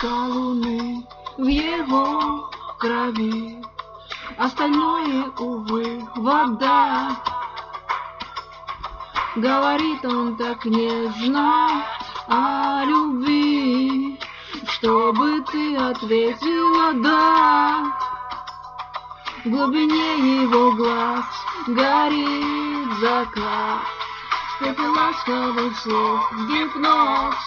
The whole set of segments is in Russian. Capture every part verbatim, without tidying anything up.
Краска луны в его крови, остальное, увы, вода. Говорит он так нежно о любви, чтобы ты ответила «да». В глубине его глаз горит закат, в пепел ласковых слов гипноз.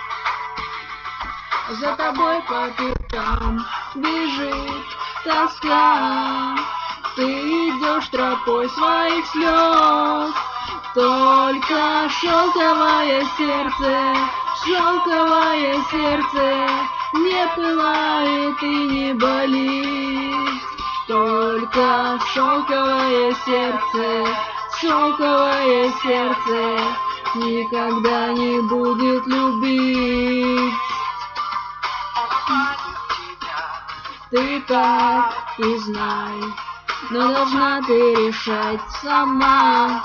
За тобой по пятам бежит тоска, ты идешь тропой своих слез. Только шелковое сердце, шелковое сердце не пылает и не болит. Только шелковое сердце, шелковое сердце никогда не будет любить. Ты так и знай, но должна ты решать сама.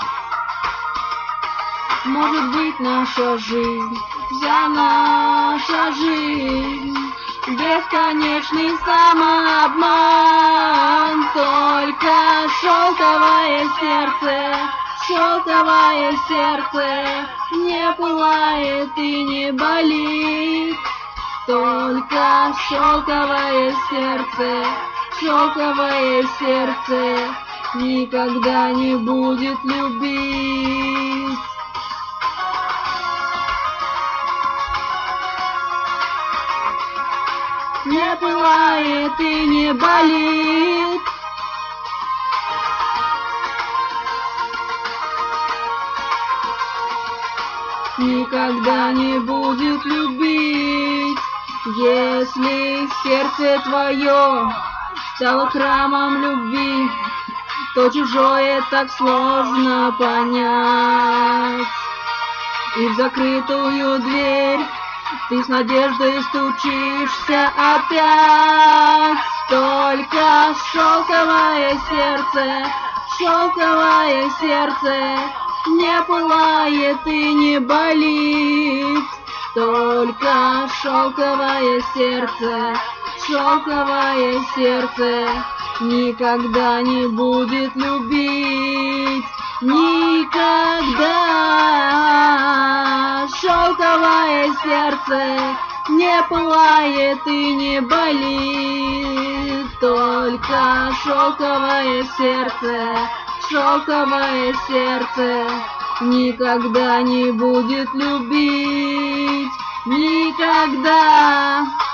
Может быть, наша жизнь, вся наша жизнь, бесконечный самообман. Только шелковое сердце, шелковое сердце не пылает и не болит. Только шелковое сердце, шелковое сердце никогда не будет любить. Не пылает и не болит. Никогда не будет любить. Если сердце твое стало храмом любви, то чужое так сложно понять. И в закрытую дверь ты с надеждой стучишься опять. Только шелковое сердце, шелковое сердце не пылает и не болит. Только шелковое сердце, шелковое сердце никогда не будет любить. Никогда шелковое сердце не пылает и не болит. Только шелковое сердце, шелковое сердце никогда не будет любить. Никогда.